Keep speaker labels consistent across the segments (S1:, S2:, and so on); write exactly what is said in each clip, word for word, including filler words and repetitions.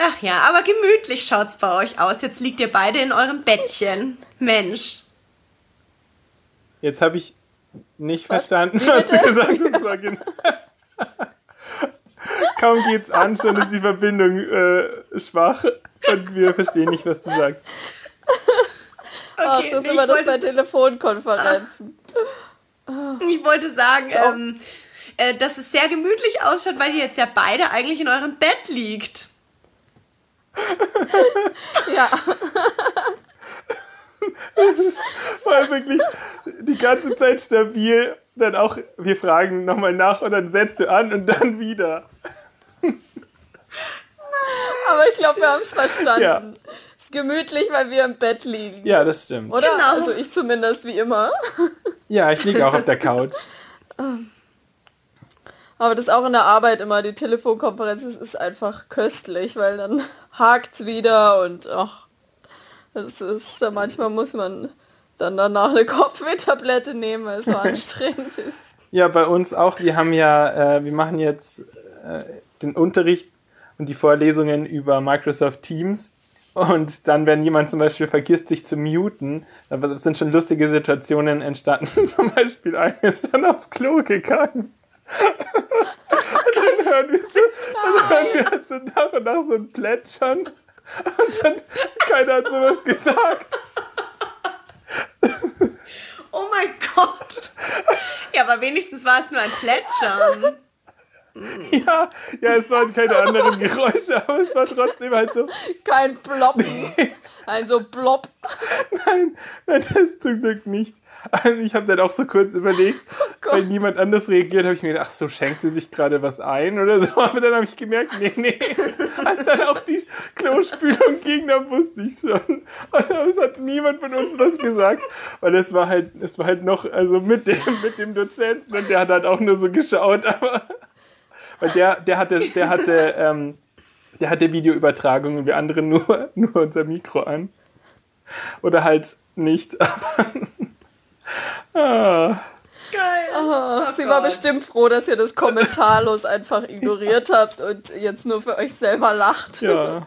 S1: Ach ja, aber gemütlich schaut's bei euch aus. Jetzt liegt ihr beide in eurem Bettchen. Mensch.
S2: Jetzt habe ich nicht was? verstanden, was du gesagt hast. War genau. Kaum geht's an, schon ist die Verbindung äh, schwach und wir verstehen nicht, was du sagst.
S3: Okay, Ach, das ist immer das bei Telefonkonferenzen.
S1: Ich wollte sagen, ähm, äh, dass es sehr gemütlich ausschaut, weil ihr jetzt ja beide eigentlich in eurem Bett liegt.
S3: Ja.
S2: War wirklich die ganze Zeit stabil. Dann auch, wir fragen nochmal nach und dann setzt du an und dann wieder.
S3: Aber ich glaube, wir haben es verstanden.
S2: Ja.
S3: Es ist gemütlich, weil wir im Bett liegen.
S2: Ja, das stimmt.
S3: Oder?
S1: Genau.
S3: Also ich zumindest, wie immer.
S2: Ja, ich liege auch auf der Couch.
S3: Aber das ist auch in der Arbeit immer, die Telefonkonferenz, das ist einfach köstlich, weil dann hakt's wieder und ach, das ist, manchmal muss man dann danach eine Kopfwehtablette nehmen, weil es so anstrengend ist.
S2: Ja, bei uns auch. Wir haben ja, äh, wir machen jetzt äh, den Unterricht und die Vorlesungen über Microsoft Teams. Und dann, wenn jemand zum Beispiel vergisst, sich zu muten, da sind schon lustige Situationen entstanden. Zum Beispiel einer ist dann aufs Klo gegangen. Und dann hören wir, so, dann hören wir also nach und nach so ein Plätschern. Und dann, keiner hat sowas gesagt.
S1: Oh mein Gott. Ja, aber wenigstens war es nur ein Plätschern.
S2: Ja, ja, es waren keine anderen Geräusche, aber es war trotzdem halt so.
S3: Kein Ploppen. Ein so Plopp.
S2: Nein, nein, das zum Glück nicht. Ich habe dann auch so kurz überlegt, oh weil niemand anders reagiert, habe ich mir gedacht, ach so, schenkt sie sich gerade was ein oder so. Aber dann habe ich gemerkt, nee, nee. Als dann auch die Klospülung ging, dann wusste ich schon. Und es hat niemand von uns was gesagt, weil es war halt, es war halt noch, also mit dem, mit dem Dozenten und der hat halt auch nur so geschaut, aber weil der, der hatte, der hatte, ähm, der hatte Videoübertragung und wir anderen nur, nur unser Mikro an. Oder halt nicht. Ah.
S1: Geil.
S3: Oh, oh sie Gott. War bestimmt froh, dass ihr das kommentarlos einfach ignoriert habt und jetzt nur für euch selber lacht.
S2: Ja.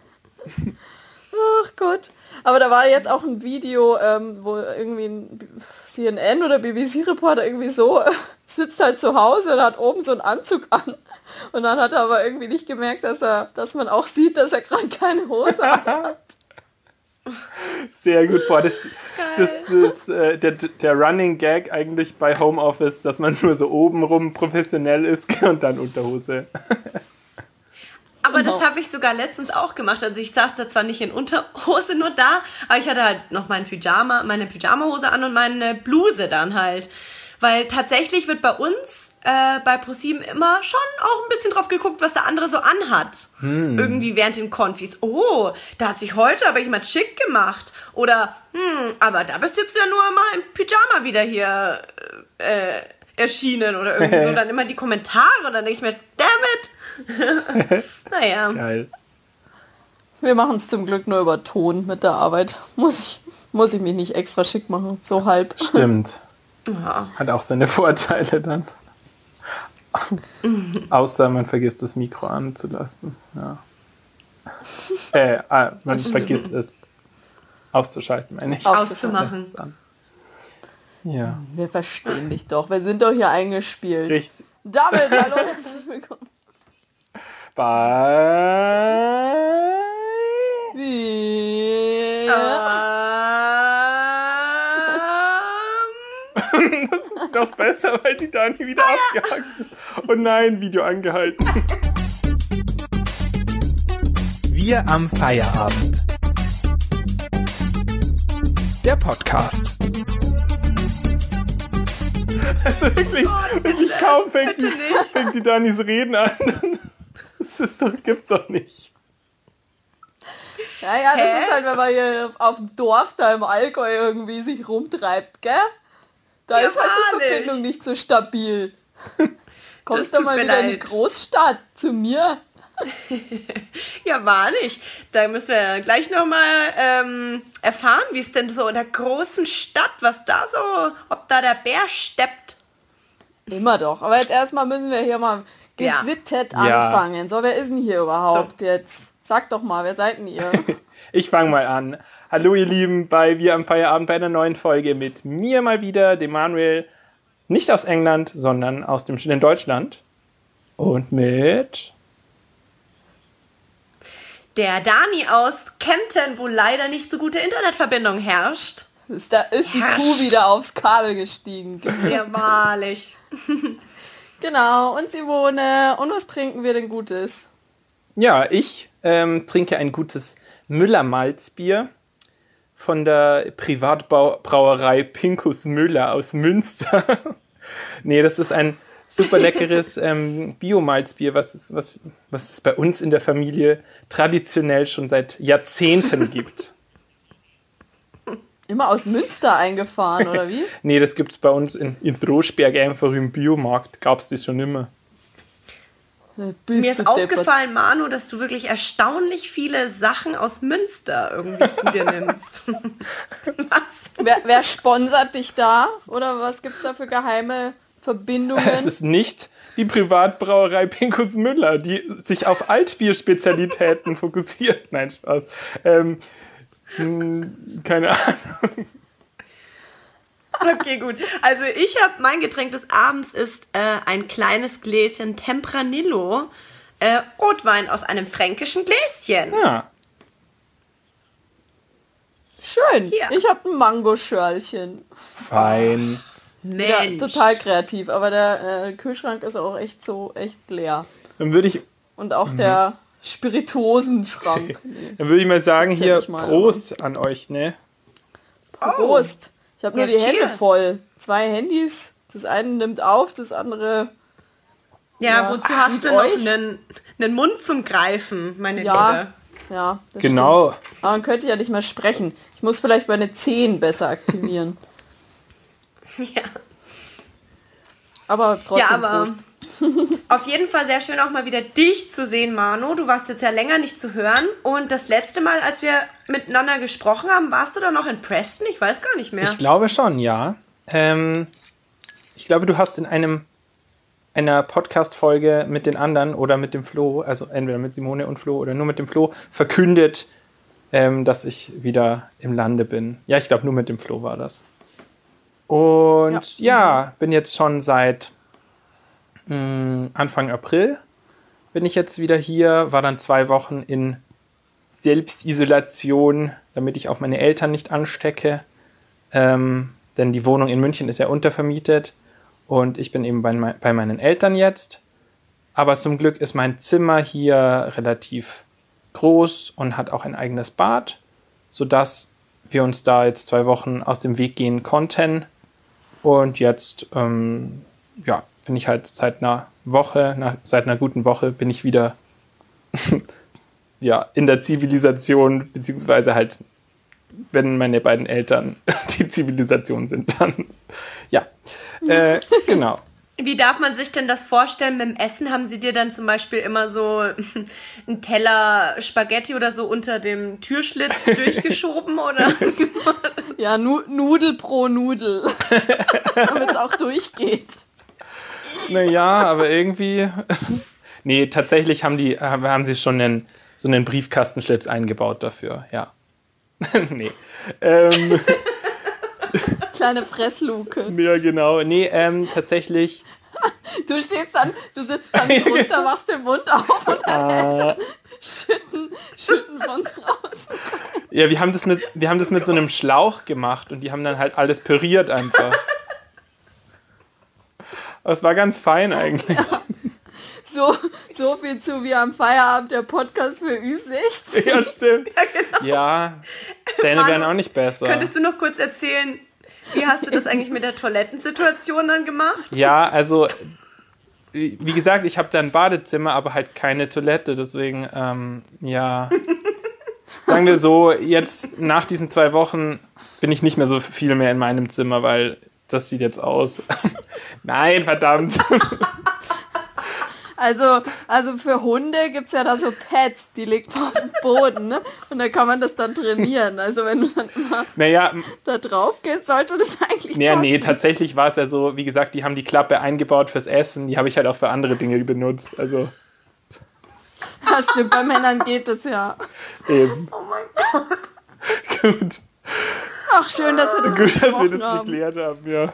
S3: Ach Gott. Aber da war jetzt auch ein Video, ähm, wo irgendwie ein C N N oder B B C-Reporter irgendwie so äh, sitzt halt zu Hause und hat oben so einen Anzug an. Und dann hat er aber irgendwie nicht gemerkt, dass er, dass man auch sieht, dass er gerade keine Hose hat.
S2: Sehr gut, boah, das, das, das äh, der, der Running Gag eigentlich bei Homeoffice, dass man nur so obenrum professionell ist und dann Unterhose.
S1: Aber das habe ich sogar letztens auch gemacht. Also ich saß da zwar nicht in Unterhose nur da, aber ich hatte halt noch mein Pyjama, meine Pyjamahose an und meine Bluse dann halt. Weil tatsächlich wird bei uns äh, bei ProSieben immer schon auch ein bisschen drauf geguckt, was der andere so anhat. Hm. Irgendwie während den Konfis. Oh, da hat sich heute aber jemand schick gemacht. Oder, hm, aber da bist du jetzt ja nur immer im Pyjama wieder hier äh, erschienen. Oder irgendwie so. Dann immer die Kommentare. Und dann denke ich mir, damn it. Naja.
S2: Geil.
S3: Wir machen es zum Glück nur über Ton mit der Arbeit. Muss ich, muss ich mich nicht extra schick machen. So halb.
S2: Stimmt.
S1: Ja.
S2: Hat auch seine Vorteile dann. Außer man vergisst das Mikro anzulassen. Ja. Äh, ah, man vergisst es auszuschalten, meine ich.
S1: Auszumachen.
S2: Es an. Ja.
S3: Wir verstehen dich doch. Wir sind doch hier eingespielt.
S2: Richtig.
S3: Damit, hallo, herzlich willkommen.
S2: Bye.
S3: Wie?
S2: Das ist doch besser, weil die Dani wieder ah, abgehakt ist. Oh nein, Video angehalten.
S4: Wir am Feierabend. Der Podcast.
S2: Also wirklich, oh, wirklich kaum fängt die, fängt die Danis Reden an. Das ist doch, gibt's doch nicht.
S3: Ja, ja, das Hä? Ist halt, wenn man hier auf dem Dorf da im Allgäu irgendwie sich rumtreibt, gell? Da ja, ist halt die Verbindung nicht so stabil. Kommst du mal wieder leid. In die Großstadt zu mir?
S1: Ja, wahrlich. Da müssen wir gleich nochmal ähm, erfahren, wie es denn so in der großen Stadt, was da so, ob da der Bär steppt.
S3: Immer doch. Aber jetzt erstmal müssen wir hier mal gesittet ja. anfangen. Ja. So, wer ist denn hier überhaupt so. Jetzt? Sag doch mal, wer seid denn ihr?
S2: Ich fange mal an. Hallo ihr Lieben, bei Wir am Feierabend bei einer neuen Folge mit mir mal wieder, dem Manuel, nicht aus England, sondern aus dem schönen Deutschland. Und mit...
S1: Der Dani aus Kempten, wo leider nicht so gute Internetverbindung herrscht.
S3: Ist, da, ist die
S1: Herrscht.
S3: Kuh wieder aufs Kabel gestiegen. Gibt's
S1: Ja,
S3: nicht.
S1: wahrlich.
S3: Genau, und Simone. Und was trinken wir denn Gutes?
S2: Ja, ich ähm, trinke ein gutes Müller-Malzbier von der Privatbrauerei Pinkus Müller aus Münster. Nee, das ist ein super leckeres ähm, Bio-Malzbier, was es, was, was es bei uns in der Familie traditionell schon seit Jahrzehnten gibt.
S3: Immer aus Münster eingefahren, oder wie?
S2: Nee, das gibt es bei uns in, in Droschberg einfach im Biomarkt. Gab es das schon immer.
S3: Äh, bist
S1: Mir ist
S3: du deppert.
S1: aufgefallen, Manu, dass du wirklich erstaunlich viele Sachen aus Münster irgendwie zu dir nimmst. Was?
S3: Wer, wer sponsert dich da? Oder was gibt's da für geheime Verbindungen?
S2: Es ist nicht die Privatbrauerei Pinkus Müller, die sich auf Altbier-Spezialitäten fokussiert. Nein, Spaß. Ähm, mh, keine Ahnung.
S1: Okay, gut. Also ich habe, mein Getränk des Abends ist äh, ein kleines Gläschen Tempranillo, äh, Rotwein aus einem fränkischen Gläschen.
S2: Ja,
S3: Schön.
S1: Ja.
S3: Ich habe ein Mangoschörlchen.
S2: fein.
S3: Ja,
S1: Mensch.
S3: total kreativ. Aber der äh, Kühlschrank ist auch echt so, echt leer.
S2: Dann würde ich,
S3: Und auch der Spirituosenschrank. Nee.
S2: dann würde ich mal sagen,
S3: Erzähl
S2: hier
S3: ich mal,
S2: Prost an euch, ne?
S3: Prost. Ich habe nur
S1: Ja,
S3: die Hände
S1: cheers.
S3: voll. Zwei Handys. Das eine nimmt auf, das andere...
S1: Ja,
S3: Ja,
S1: wozu hast
S3: sieht
S1: du noch
S3: euch-
S1: einen, einen Mund zum Greifen, meine
S3: Ja,
S1: Liebe?
S3: ja, das
S2: Genau.
S3: stimmt. Aber man könnte ja nicht mehr sprechen. Ich muss vielleicht meine Zehen besser aktivieren.
S1: Ja.
S3: Aber trotzdem
S1: Ja, aber
S3: Prost.
S1: auf jeden Fall sehr schön auch mal wieder dich zu sehen, Manu. Du warst jetzt ja länger nicht zu hören. Und das letzte Mal, als wir miteinander gesprochen haben, warst du da noch in Preston? Ich weiß gar nicht mehr.
S2: Ich glaube schon, ja. Ähm, ich glaube, du hast in einem einer Podcast-Folge mit den anderen oder mit dem Flo, also entweder mit Simone und Flo oder nur mit dem Flo, verkündet, ähm, dass ich wieder im Lande bin. Ja, ich glaube, nur mit dem Flo war das. Und ja, ja bin jetzt schon seit mh, Anfang April bin ich jetzt wieder hier, war dann zwei Wochen in Selbstisolation, damit ich auch meine Eltern nicht anstecke. Ähm, denn die Wohnung in München ist ja untervermietet und ich bin eben bei, me- bei meinen Eltern jetzt. Aber zum Glück ist mein Zimmer hier relativ groß und hat auch ein eigenes Bad, sodass wir uns da jetzt zwei Wochen aus dem Weg gehen konnten. Und jetzt ähm, ja, bin ich halt seit einer Woche, nach, seit einer guten Woche bin ich wieder ja, in der Zivilisation, beziehungsweise halt, wenn meine beiden Eltern die Zivilisation sind, dann ja, äh, genau.
S1: Wie darf man sich denn das vorstellen mit dem Essen? Haben sie dir dann zum Beispiel immer so einen Teller Spaghetti oder so unter dem Türschlitz durchgeschoben, oder?
S3: Ja, nu Nudel pro Nudel. Damit es auch durchgeht.
S2: Naja, aber irgendwie, nee, tatsächlich haben die, haben sie schon einen, so einen Briefkastenschlitz eingebaut dafür, ja. Nee. Ähm,
S3: Kleine Fressluke.
S2: ja, genau. Nee, ähm, tatsächlich.
S3: Du stehst dann, du sitzt dann drunter, machst den Mund auf und dann
S2: Äh,
S3: schütten, schütten von draußen.
S2: ja, wir haben, das mit, wir haben das mit so einem Schlauch gemacht und die haben dann halt alles püriert einfach. Das war ganz fein eigentlich.
S3: So, so viel zu wie am Feierabend der Podcast für Ü sechzehn.
S2: Ja, stimmt.
S1: Ja, genau.
S2: Ja, Zähne
S1: Manu,
S2: wären auch nicht besser.
S1: Könntest du noch kurz erzählen, wie hast du das eigentlich mit der Toilettensituation dann gemacht?
S2: Ja, also, wie wie gesagt, ich habe da ein Badezimmer, aber halt keine Toilette, deswegen, ähm, ja. Sagen wir so, jetzt nach diesen zwei Wochen bin ich nicht mehr so viel mehr in meinem Zimmer, weil das sieht jetzt aus. Nein, verdammt.
S3: Also, also für Hunde gibt es ja da so Pads, die legt man auf den Boden, ne? Und da kann man das dann trainieren. Also wenn du dann immer
S2: Naja,
S3: da drauf gehst, sollte das eigentlich
S2: nee,
S3: passen.
S2: nee, tatsächlich war es ja so, wie gesagt, die haben die Klappe eingebaut fürs Essen, die habe ich halt auch für andere Dinge benutzt. Also,
S3: Ja, stimmt, bei Männern geht das ja.
S2: Eben.
S1: Oh mein Gott.
S2: Gut.
S3: Ach, schön, dass wir das
S2: Gut, dass wir
S3: besprochen
S2: das
S3: haben.
S2: geklärt haben, ja.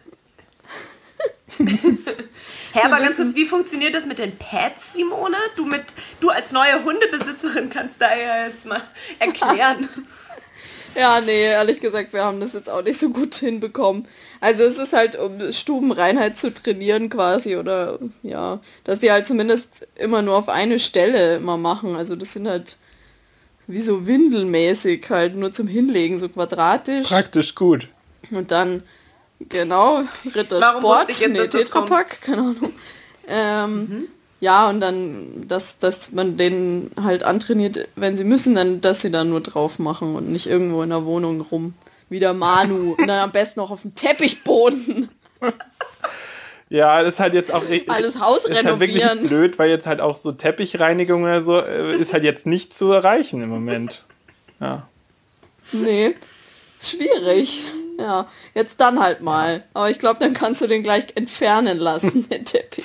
S1: Hä, aber ganz kurz, wie funktioniert das mit den Pets, Simone? Du, mit, du als neue Hundebesitzerin kannst da ja jetzt mal erklären.
S3: Ja, nee, ehrlich gesagt, wir haben das jetzt auch nicht so gut hinbekommen. Also es ist halt, um Stubenreinheit zu trainieren quasi, oder ja, dass die halt zumindest immer nur auf eine Stelle immer machen. Also das sind halt wie so windelmäßig, halt nur zum Hinlegen, so quadratisch.
S2: Praktisch gut.
S3: Und dann, genau,
S1: Warum
S3: Rittersport,
S1: wusste ich jetzt,
S3: nee,
S1: dass das kommt?
S3: Tetrapack, keine Ahnung. Ähm,
S1: Mhm.
S3: Ja, und dann, dass, dass man den halt antrainiert, wenn sie müssen, dann, dass sie dann nur drauf machen und nicht irgendwo in der Wohnung rum. Wie der Manu. Und dann am besten noch auf dem Teppichboden.
S2: Ja, das ist halt jetzt auch
S3: Alles Haus
S2: ist halt wirklich
S3: renovieren.
S2: blöd, weil jetzt halt auch so Teppichreinigung oder so äh, ist halt jetzt nicht zu erreichen im Moment. Ja.
S3: Nee, ist schwierig. Ja, jetzt dann halt mal. Aber ich glaube, dann kannst du den gleich entfernen lassen, den Teppich.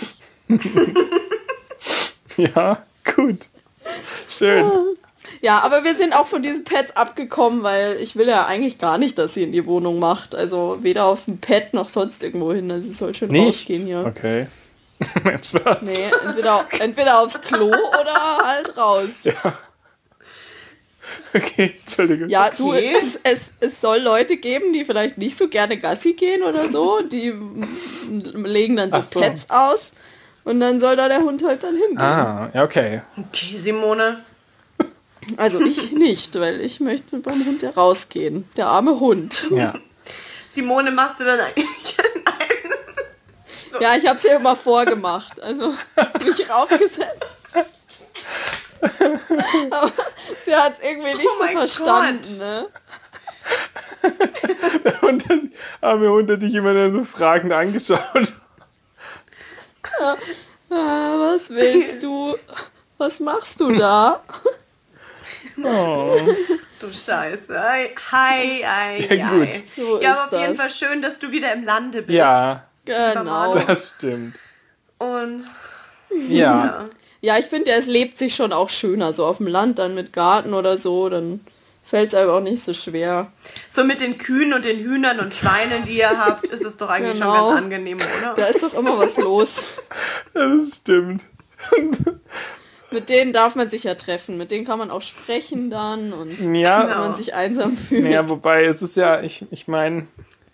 S2: Ja, gut. Schön.
S3: Ja, aber wir sind auch von diesen Pads abgekommen, weil ich will ja eigentlich gar nicht, dass sie in die Wohnung macht. Also weder auf dem Pad noch sonst irgendwo hin. Also sie soll schon
S2: Nicht?
S3: rausgehen hier.
S2: Okay. Spaß.
S3: Nee, entweder, entweder aufs Klo oder halt raus.
S2: Ja. Okay, Entschuldigung.
S3: Ja, du,
S1: Okay.
S3: es, es, es soll Leute geben, die vielleicht nicht so gerne Gassi gehen oder so. Die mm, legen dann so,
S2: Ach so.
S3: Pads aus und dann soll da der Hund halt dann hingehen.
S2: Ah, ja, okay.
S1: Okay, Simone.
S3: Also ich nicht, weil ich möchte beim Hund ja rausgehen. Der arme Hund.
S2: Ja.
S1: Simone, machst du dann eigentlich... Nein.
S3: Ja, ich habe es ja immer vorgemacht. Also mich raufgesetzt. Aber sie hat es irgendwie nicht
S1: Oh
S3: so
S1: mein
S3: verstanden,
S1: Gott.
S3: ne?
S2: Und dann haben wir unter dich immer dann so fragend angeschaut.
S3: Ah, was willst du? Was machst du da?
S2: Oh.
S1: Du Scheiße. Hi, hi, hi.
S2: Ja, gut.
S3: So
S1: Ja,
S3: ist
S1: aber auf jeden
S3: das.
S1: Fall schön, dass du wieder im Lande bist.
S2: Ja,
S3: Genau.
S2: das stimmt.
S1: Und
S2: Ja.
S1: ja.
S3: Ja, ich finde ja, es lebt sich schon auch schöner, so auf dem Land dann mit Garten oder so, dann fällt es einem auch nicht so schwer.
S1: So mit den Kühen und den Hühnern und Schweinen, die ihr habt, ist es doch eigentlich
S3: Genau.
S1: schon ganz angenehm, oder?
S3: Da ist doch immer was los.
S2: Das stimmt.
S3: Mit denen darf man sich ja treffen, mit denen kann man auch sprechen dann und wenn
S2: Ja,
S1: Genau.
S3: man sich einsam fühlt.
S2: ja, wobei es ist ja, ich, ich meine,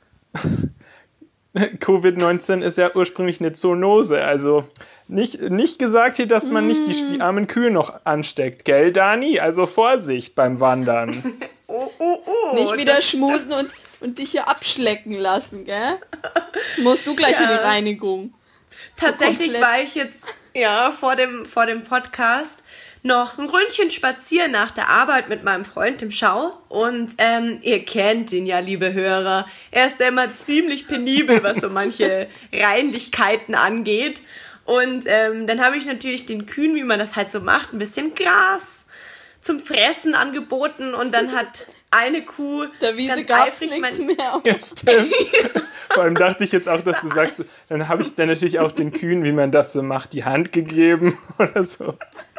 S2: Covid neunzehn ist ja ursprünglich eine Zoonose, also nicht, nicht gesagt hier, dass man nicht die, die armen Kühe noch ansteckt, gell, Dani? Also Vorsicht beim Wandern.
S1: Oh, oh, oh.
S3: Nicht wieder
S1: das-
S3: schmusen und, und dich hier abschlecken lassen, gell? Jetzt musst du gleich
S1: Ja.
S3: in die Reinigung. So
S1: Tatsächlich
S3: komplett.
S1: war ich jetzt ja vor dem, vor dem Podcast noch ein Ründchen spazieren nach der Arbeit mit meinem Freund im Schau. Und ähm, ihr kennt ihn ja, liebe Hörer. Er ist ja immer ziemlich penibel, was so manche Reinlichkeiten angeht. Und ähm, dann habe ich natürlich den Kühen, wie man das halt so macht, ein bisschen Gras zum Fressen angeboten. Und dann hat eine Kuh
S3: Der Wiese
S1: ganz
S3: gab's
S1: eifrig
S3: nichts
S1: mein-
S3: mehr.
S2: Ja, stimmt. Vor allem dachte ich jetzt auch, dass du sagst, dann habe ich dann natürlich auch den Kühen, wie man das so macht, die Hand gegeben oder so.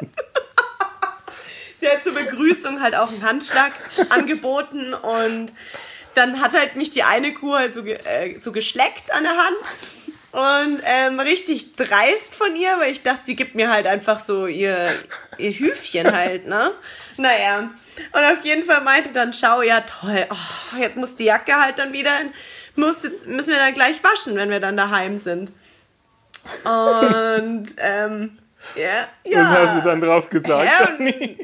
S1: Sie hat zur Begrüßung halt auch einen Handschlag angeboten und dann hat halt mich die eine Kuh halt so, ge äh, so geschleckt an der Hand und ähm, richtig dreist von ihr, weil ich dachte, sie gibt mir halt einfach so ihr, ihr Hüfchen halt, ne? Naja, und auf jeden Fall meinte dann Schau, ja toll, oh, jetzt muss die Jacke halt dann wieder, muss jetzt, müssen wir dann gleich waschen, wenn wir dann daheim sind. Und, ähm, ja, ja.
S2: Was hast du dann drauf gesagt?
S1: Ja,
S2: Dani?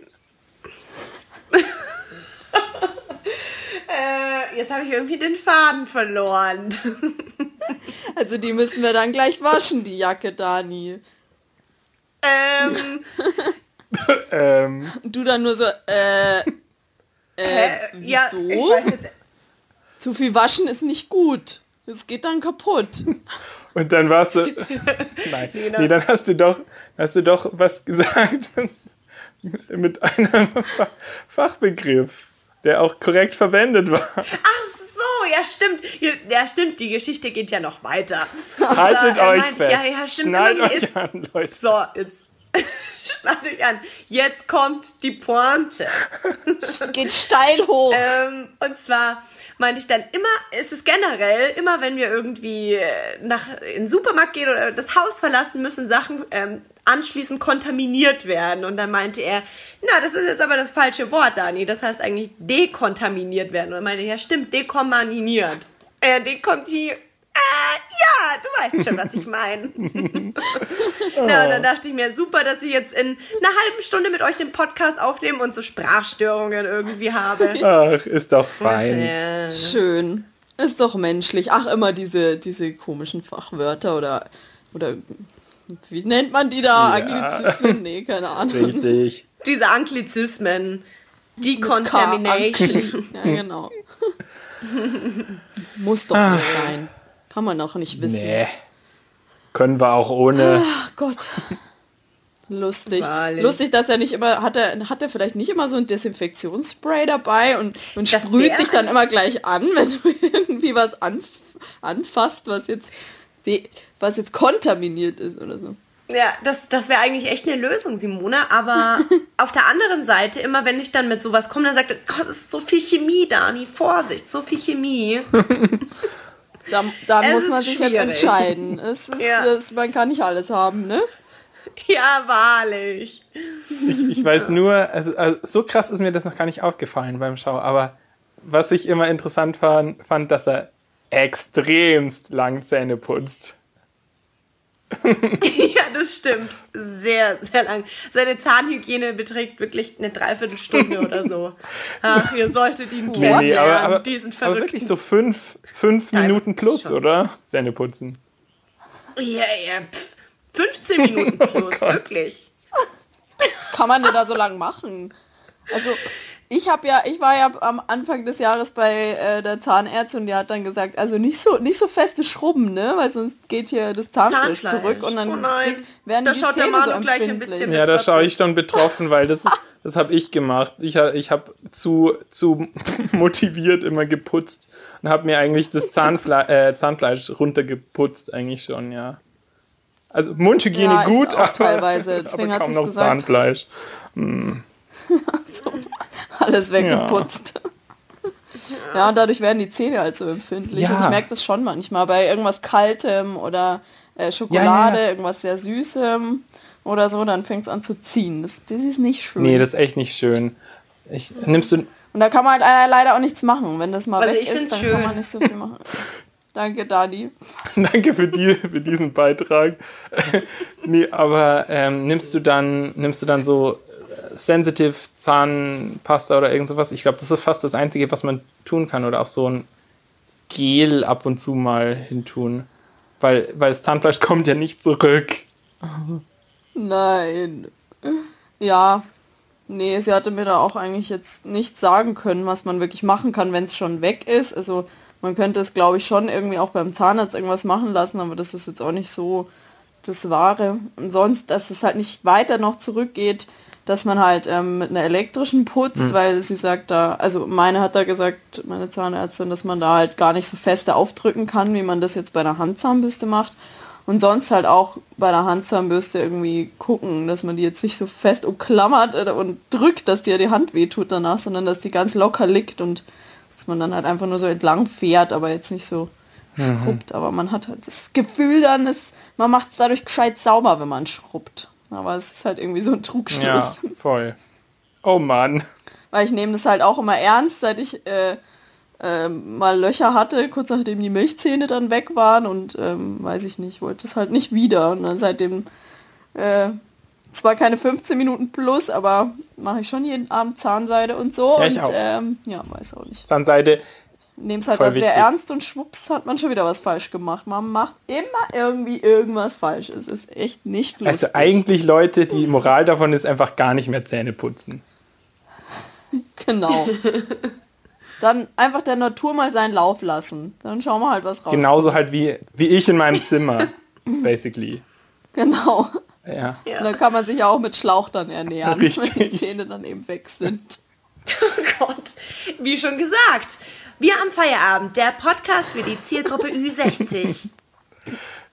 S1: Äh, jetzt habe ich irgendwie den Faden verloren.
S3: Also die müssen wir dann gleich waschen, die Jacke, Dani.
S1: ähm,
S2: ähm,
S3: Und du dann nur so, äh, äh,
S1: hä?
S3: wieso?
S1: Ja, ich weiß jetzt,
S3: Zu viel waschen ist nicht gut. Das geht dann kaputt.
S2: und dann warst du. Nein, nee, dann hast du doch, hast du doch was gesagt mit, mit einem Fa- Fachbegriff, der auch korrekt verwendet war.
S1: ach so, ja stimmt. Ja stimmt, die Geschichte geht ja noch weiter. Und
S2: Haltet
S1: da, er
S2: euch
S1: meint,
S2: fest.
S1: Ja, ja, stimmt.
S2: Schnallt
S1: immer, mir
S2: euch
S1: ist,
S2: an, Leute.
S1: so, jetzt. schnallt euch an, jetzt kommt die Pointe.
S3: Geht steil hoch.
S1: Ähm, und zwar meinte ich dann immer, ist es generell, immer wenn wir irgendwie nach, in den Supermarkt gehen oder das Haus verlassen, müssen Sachen ähm, anschließend kontaminiert werden. Und dann meinte er, na, das ist jetzt aber das falsche Wort, Dani. Das heißt eigentlich dekontaminiert werden. Und er meinte, ja stimmt, dekontaminiert. Äh, dekontaminiert. Äh, ja, du weißt schon, was ich meine. Na, und dann dachte ich mir, super, dass ich jetzt in einer halben Stunde mit euch den Podcast aufnehme und so Sprachstörungen irgendwie habe.
S2: Ach, ist doch fein.
S1: Ja.
S3: Schön. Ist doch menschlich. Ach, immer diese, diese komischen Fachwörter oder, oder wie nennt man die da?
S2: Ja.
S3: Anglizismen? Nee, keine Ahnung.
S2: Richtig.
S1: Diese Anglizismen.
S3: K,
S1: Decontamination.
S3: Ja, genau. Muss doch nicht sein. Kann man auch nicht wissen.
S2: Nee. Können wir auch ohne.
S3: Ach Gott. Lustig.
S1: Wahrlich.
S3: Lustig, dass er nicht immer, hat er, hat er vielleicht nicht immer so ein Desinfektionsspray dabei und, und
S1: Das
S3: sprüht
S1: wär-
S3: dich dann immer gleich an, wenn du irgendwie was anf anfasst, was jetzt, die, was jetzt kontaminiert ist oder so.
S1: Ja, das, das wäre eigentlich echt eine Lösung, Simone. Aber auf der anderen Seite, immer wenn ich dann mit sowas komme, dann sagt er, oh, das ist so viel Chemie, Dani, Vorsicht, so viel Chemie.
S3: Da, da
S1: Es
S3: muss man
S1: ist
S3: sich
S1: schwierig.
S3: jetzt entscheiden. Es ist,
S1: Ja.
S3: es, man kann nicht alles haben, ne?
S1: Ja, wahrlich.
S2: Ich, ich weiß nur, also, also so krass ist mir das noch gar nicht aufgefallen beim Schau, aber was ich immer interessant fand, fand, dass er extremst lang Zähne putzt.
S1: Ja, das stimmt. Sehr, sehr lang. Seine Zahnhygiene beträgt wirklich eine Dreiviertelstunde oder so. Ach, ihr solltet ihn
S2: Nee,
S1: kennenlernen,
S2: nee, aber, aber,
S1: diesen
S2: aber
S1: verrückten.
S2: wirklich so fünf, fünf
S1: Nein,
S2: Minuten plus,
S1: schon.
S2: oder? Zähne putzen.
S1: Ja, ja, pff, fünfzehn Minuten plus, wirklich.
S3: Was kann man denn da so lang machen? Also ich habe ja, ich war ja am Anfang des Jahres bei äh, der Zahnärztin und die hat dann gesagt, also nicht so nicht so feste Schrubben, ne, weil sonst geht hier das Zahnfleisch,
S1: Zahnfleisch.
S3: zurück und dann
S1: Oh nein.
S3: krieg, werden
S1: Da
S3: die
S1: schaut der
S3: Zähne
S1: Manu
S3: so
S1: gleich ein
S3: empfindlich.
S1: bisschen-
S2: Ja, da schaue ich schon betroffen, weil das, das habe ich gemacht. Ich, ha- ich habe zu, zu motiviert immer geputzt und habe mir eigentlich das Zahnfle äh, Zahnfleisch runtergeputzt eigentlich schon, ja. Also Mundhygiene
S3: Ja, echt
S2: gut,
S3: auch
S2: aber,
S3: teilweise. Deswegen
S2: aber
S3: hat
S2: kaum
S3: sie's
S2: noch
S3: gesagt.
S2: Zahnfleisch.
S3: Alles weggeputzt. Ja. und dadurch werden die Zähne halt so empfindlich.
S2: Ja.
S3: Und ich merke das schon manchmal bei irgendwas Kaltem oder äh, Schokolade,
S2: Ja, ja.
S3: irgendwas sehr Süßem oder so, dann fängt es an zu ziehen. Das, das ist nicht schön.
S2: Nee, das ist echt nicht schön. Ich, nimmst du,
S3: Und da kann man halt äh, leider auch nichts machen. Wenn das mal
S1: Also
S3: weg
S1: ich
S3: ist,
S1: find's
S3: dann
S1: schön.
S3: kann man nicht so viel machen. Danke, Dani.
S2: danke für, die, für diesen Beitrag. Nee, aber ähm, nimmst du dann, nimmst du dann so äh, Sensitive Zahnpasta oder irgend sowas? Ich glaube, das ist fast das Einzige, was man tun kann. Oder auch so ein Gel ab und zu mal hintun. Weil, weil das Zahnfleisch kommt ja nicht zurück.
S3: Nein. Ja. Nee, sie hatte mir da auch eigentlich jetzt nicht sagen können, was man wirklich machen kann, wenn es schon weg ist. Also man könnte es, glaube ich, schon irgendwie auch beim Zahnarzt irgendwas machen lassen, aber das ist jetzt auch nicht so das Wahre. Und sonst, dass es halt nicht weiter noch zurückgeht, dass man halt ähm, mit einer elektrischen putzt, weil sie sagt da, also meine hat da gesagt, meine Zahnärztin, dass man da halt gar nicht so feste aufdrücken kann, wie man das jetzt bei einer Handzahnbürste macht. Und sonst halt auch bei der Handzahnbürste irgendwie gucken, dass man die jetzt nicht so fest umklammert und drückt, dass dir die Hand wehtut danach, sondern dass die ganz locker liegt und dass man dann halt einfach nur so entlang fährt, aber jetzt nicht so schrubbt. Aber man hat halt das Gefühl dann, dass man macht es dadurch gescheit sauber, wenn man schrubbt. Aber es ist halt irgendwie so ein Trugschluss.
S2: Ja, voll. Oh Mann.
S3: Weil ich nehme das halt auch immer ernst, seit ich äh, äh, mal Löcher hatte, kurz nachdem die Milchzähne dann weg waren und ähm, weiß ich nicht, wollte es halt nicht wieder. Und dann seitdem äh, zwar keine fünfzehn Minuten plus, aber mache ich schon jeden Abend Zahnseide und so.
S2: Ja, ich
S3: und
S2: auch.
S3: ähm, ja, weiß auch nicht.
S2: Zahnseide.
S3: Nehme es halt
S2: Voll
S3: dann sehr
S2: wichtig.
S3: ernst und schwupps hat man schon wieder was falsch gemacht. Man macht immer irgendwie irgendwas falsch. Es ist echt nicht lustig.
S2: Also eigentlich Leute, die Moral davon ist einfach gar nicht mehr Zähne putzen.
S3: Genau. Dann einfach der Natur mal seinen Lauf lassen. Dann schauen wir halt, was rauskommt.
S2: Genauso halt wie, wie ich in meinem Zimmer, basically.
S3: Genau.
S2: Ja.
S1: Ja.
S3: Und dann kann man sich ja auch mit Schlauch dann ernähren,
S2: Richtig.
S3: wenn die Zähne dann eben weg sind.
S1: Oh Gott, wie schon gesagt, wir am Feierabend, der Podcast für die Zielgruppe Ü sechzig.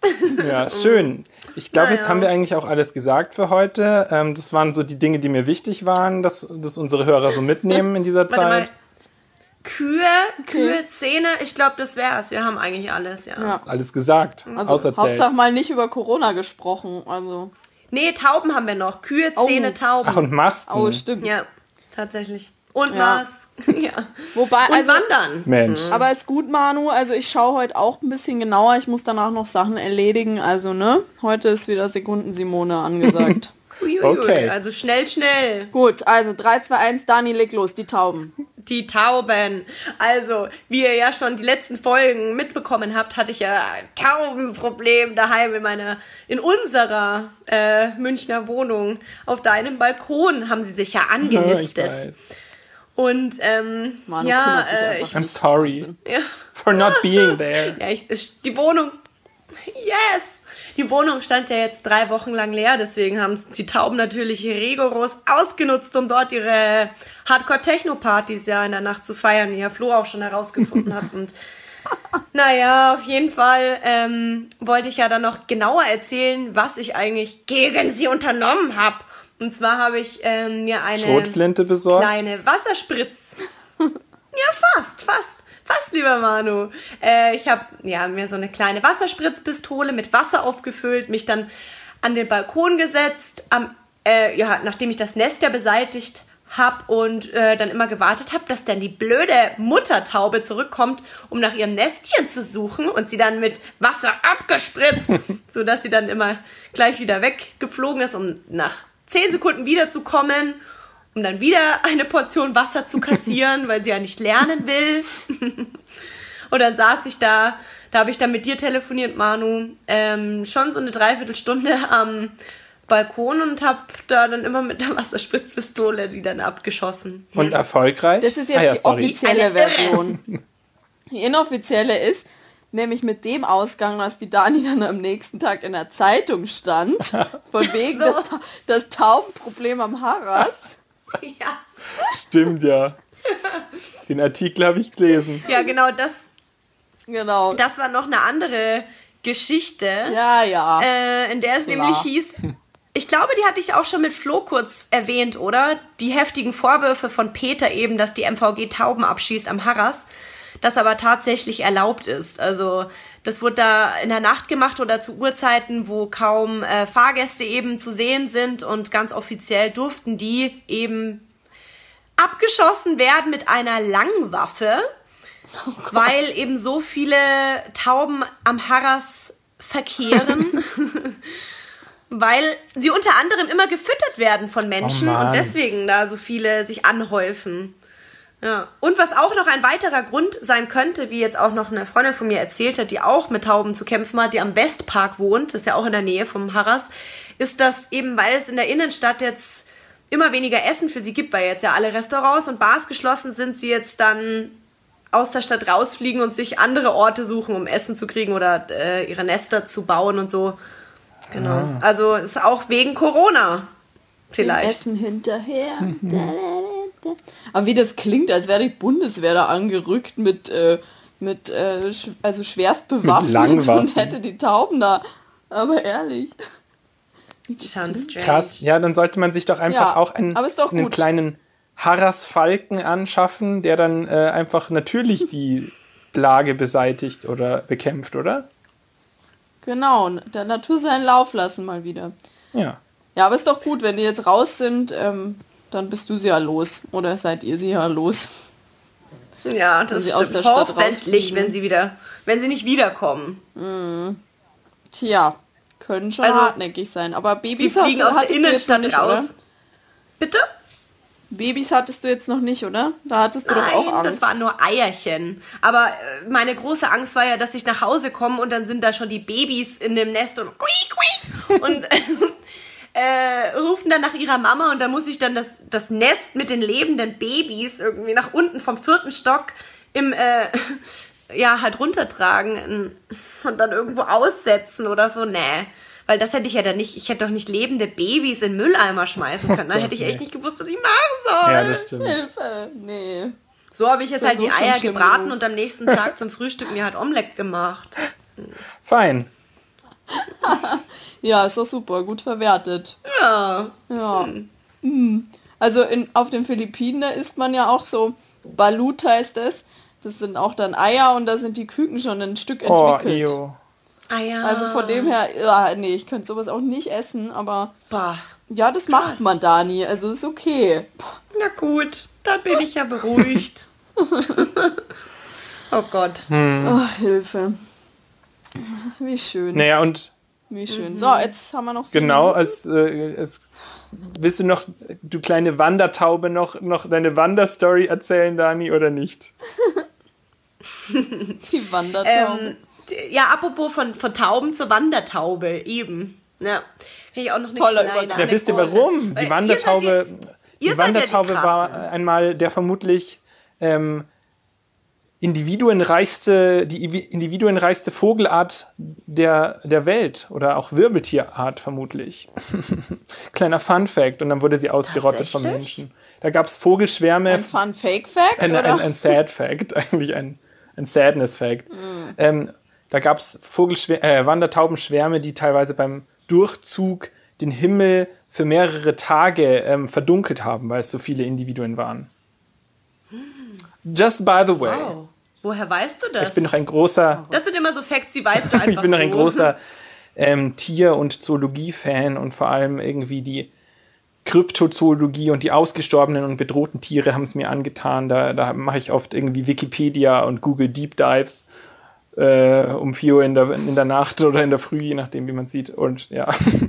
S2: Ja, schön. Ich glaube,
S1: Naja.
S2: jetzt haben wir eigentlich auch alles gesagt für heute. Ähm, das waren so die Dinge, die mir wichtig waren, dass, dass unsere Hörer so mitnehmen in dieser
S1: Warte mal.
S2: Zeit.
S1: Kühe, Kühe, Zähne, ich glaube, das wär's. Wir haben eigentlich alles, ja.
S3: Ja.
S2: Ist alles gesagt,
S3: Also
S2: auserzählt.
S3: Hauptsache mal nicht über Corona gesprochen. Also.
S1: Nee, Tauben haben wir noch. Kühe,
S3: Oh.
S1: Zähne, Tauben.
S2: Ach, und Masken.
S3: Oh, stimmt.
S1: Ja, tatsächlich. Und
S3: Ja.
S1: was? Ja.
S3: Wobei,
S1: Und
S3: also,
S1: wandern.
S2: Mensch.
S3: aber ist gut, Manu. Also ich schaue heute auch ein bisschen genauer. Ich muss danach noch Sachen erledigen. Also, ne? Heute ist wieder Sekunden-Simone angesagt.
S1: Uiuiui.
S2: Okay.
S1: Also schnell, schnell.
S3: Gut, also drei, zwei, eins, Dani, leg los, die Tauben.
S1: Die Tauben. Also, wie ihr ja schon die letzten Folgen mitbekommen habt, hatte ich ja ein Taubenproblem daheim in meiner, in unserer äh, Münchner Wohnung. Auf deinem Balkon haben sie sich ja
S2: Ja, ich
S1: angenistet.
S2: weiß.
S1: Und ähm,
S3: Manu
S1: ja,
S3: kümmert sich
S1: äh,
S3: einfach.
S1: ich,
S2: I'm sorry
S1: ja,
S2: for not being there.
S1: ja, ich, ich, die Wohnung, yes! Die Wohnung stand ja jetzt drei Wochen lang leer, deswegen haben es die Tauben natürlich rigoros ausgenutzt, um dort ihre Hardcore-Techno-Partys ja in der Nacht zu feiern, wie Herr Flo auch schon herausgefunden hat. Und naja, auf jeden Fall ähm, wollte ich ja dann noch genauer erzählen, was ich eigentlich gegen sie unternommen habe. Und zwar habe ich ähm, mir eine
S2: Schrotflinte besorgt.
S1: kleine Wasserspritz... Ja, fast, fast. Fast, lieber Manu. Äh, ich habe ja, mir so eine kleine Wasserspritzpistole mit Wasser aufgefüllt, mich dann an den Balkon gesetzt, am, äh, ja, nachdem ich das Nest ja beseitigt habe und äh, dann immer gewartet habe, dass dann die blöde Muttertaube zurückkommt, um nach ihrem Nestchen zu suchen und sie dann mit Wasser abgespritzt, sodass sie dann immer gleich wieder weggeflogen ist, um nach zehn Sekunden wiederzukommen, um dann wieder eine Portion Wasser zu kassieren, weil sie ja nicht lernen will. Und dann saß ich da, da habe ich dann mit dir telefoniert, Manu, ähm, schon so eine Dreiviertelstunde am Balkon und habe da dann immer mit der Wasserspritzpistole die dann abgeschossen.
S2: Und erfolgreich?
S3: Das ist jetzt
S2: Ah, ja,
S3: die
S2: sorry.
S3: offizielle
S1: Eine Irre.
S3: Version. Die inoffizielle ist, nämlich mit dem Ausgang, dass die Dani dann am nächsten Tag in der Zeitung stand, von wegen
S1: So.
S3: das, Ta- das Taubenproblem am Harras.
S1: Ja.
S2: Stimmt, ja. Den Artikel habe ich gelesen.
S1: Ja, genau, das,
S3: Genau.
S1: das war noch eine andere Geschichte.
S3: Ja, ja.
S1: Äh, in der es
S3: Klar.
S1: nämlich hieß, ich glaube, die hatte ich auch schon mit Flo kurz erwähnt, oder? Die heftigen Vorwürfe von Peter eben, dass die M V G Tauben abschießt am Harras, das aber tatsächlich erlaubt ist. Also das wurde da in der Nacht gemacht oder zu Uhrzeiten, wo kaum äh, Fahrgäste eben zu sehen sind und ganz offiziell durften die eben abgeschossen werden mit einer Langwaffe, weil eben so viele Tauben am Harras verkehren, weil sie unter anderem immer gefüttert werden von Menschen
S2: Oh Mann.
S1: und deswegen da so viele sich anhäufen. Ja. Und was auch noch ein weiterer Grund sein könnte, wie jetzt auch noch eine Freundin von mir erzählt hat, die auch mit Tauben zu kämpfen hat, die am Westpark wohnt, das ist ja auch in der Nähe vom Harras, ist, dass eben, weil es in der Innenstadt jetzt immer weniger Essen für sie gibt, weil jetzt ja alle Restaurants und Bars geschlossen sind, sie jetzt dann aus der Stadt rausfliegen und sich andere Orte suchen, um Essen zu kriegen oder äh, ihre Nester zu bauen und so. Genau.
S2: Ah.
S1: Also ist auch wegen Corona vielleicht.
S3: Essen hinterher. Da, da, da, da. Aber wie das klingt, als wäre die Bundeswehr da angerückt mit, äh, mit äh, sch- also schwerst bewaffnet
S2: Langwaffen.
S3: und hätte die Tauben da. Aber ehrlich.
S1: Sounds strange.
S2: Krass. Ja, dann sollte man sich doch einfach
S3: Ja,
S2: auch einen,
S3: aber ist doch
S2: einen
S3: gut.
S2: kleinen Harras-Falken anschaffen, der dann äh, einfach natürlich die Plage beseitigt oder bekämpft, oder?
S3: Genau, der Natur seinen Lauf lassen mal wieder.
S2: Ja.
S3: Ja, aber ist doch gut, wenn die jetzt raus sind, ähm, dann bist du sie ja los. Oder seid ihr sie ja los.
S1: Ja,
S3: Wenn
S1: das
S3: sie
S1: stimmt.
S3: aus der Stadt
S1: Hoffentlich,
S3: rausfliegen.
S1: wenn sie wieder, wenn sie nicht wiederkommen.
S3: Tja, können schon
S1: Also,
S3: hartnäckig sein. Aber
S1: Sie
S3: Babys hast
S1: fliegen
S3: du,
S1: aus der
S3: hattest du jetzt noch
S1: Innenstadt
S3: nicht,
S1: raus.
S3: oder?
S1: Bitte?
S3: Babys hattest du jetzt noch nicht, oder? Da hattest du doch auch
S1: Nein,
S3: Angst.
S1: das waren nur Eierchen. Aber äh, meine große Angst war ja, dass ich nach Hause komme und dann sind da schon die Babys in dem Nest und quiek, quiek, und äh, rufen dann nach ihrer Mama und dann muss ich dann das, das Nest mit den lebenden Babys irgendwie nach unten vom vierten Stock im, äh, ja, halt runtertragen und dann irgendwo aussetzen oder so. Nee. Weil das hätte ich ja dann nicht, ich hätte doch nicht lebende Babys in Mülleimer schmeißen können. Dann hätte ich echt nicht gewusst, was ich machen soll.
S2: Ja, das stimmt.
S3: Hilfe, nee.
S1: So habe ich jetzt
S3: Ist ja
S1: halt
S3: so
S1: die
S3: schon
S1: Eier
S3: schlimm
S1: gebraten
S3: genug.
S1: und am nächsten Tag zum Frühstück mir halt Omelette gemacht.
S2: Fein.
S3: Ja, ist doch super, gut verwertet.
S1: Ja.
S3: Ja. Hm. Also in, auf den Philippinen, da isst man ja auch so, Balut heißt es. Das sind auch dann Eier und da sind die Küken schon ein Stück
S2: Oh,
S3: entwickelt.
S2: ew.
S1: Ah ja.
S3: Also von dem her, ja, nee, ich könnte sowas auch nicht essen, aber
S1: Boah.
S3: ja, das macht man da nie, also ist okay.
S1: Na gut, dann bin ich ja beruhigt. Oh Gott.
S3: Ach, Hilfe. Wie schön,
S2: Naja, und
S3: wie schön. So, jetzt haben wir noch vier
S2: genau,
S3: Minuten.
S2: als, äh, als willst du noch, du kleine Wandertaube, noch, noch deine Wanderstory erzählen, Dani, oder nicht?
S3: Die Wandertaube.
S1: Ähm, ja, apropos von, von Tauben zur Wandertaube, eben. Ja, kann ich auch noch eine
S3: Toller
S1: kleine
S3: Übergang.
S2: Ja, wisst ihr
S1: Anekdote.
S2: warum?
S1: Weil
S2: Die Wandertaube,
S1: ihr seid
S2: die
S1: ihr seid ja die
S2: Wandertaube war
S1: Krassen.
S2: einmal der vermutlich ähm, individuenreichste, die individuenreichste Vogelart der, der Welt oder auch Wirbeltierart vermutlich. Kleiner Fun-Fact, und dann wurde sie ausgerottet von
S1: Tatsächlich?
S2: Menschen. Da gab es Vogelschwärme.
S3: Ein Fun-Fake-Fact,
S2: Ein,
S3: oder?
S2: ein, ein Sad-Fact, eigentlich ein, ein Sadness-Fact. Ähm, da gab es äh, Wandertaubenschwärme, die teilweise beim Durchzug den Himmel für mehrere Tage ähm, verdunkelt haben, weil es so viele Individuen waren. Just by the way.
S1: Wow. Woher weißt du das?
S2: Ich bin noch ein großer,
S1: Das sind immer so Facts, die weißt du einfach
S2: ich bin noch ein
S1: so.
S2: großer ähm, Tier- und Zoologie-Fan und vor allem irgendwie die Kryptozoologie und die ausgestorbenen und bedrohten Tiere haben es mir angetan. Da, da mache ich oft irgendwie Wikipedia und Google Deep Dives äh, um vier Uhr in der, in der Nacht oder in der Früh, je nachdem, wie man sieht. Und ja.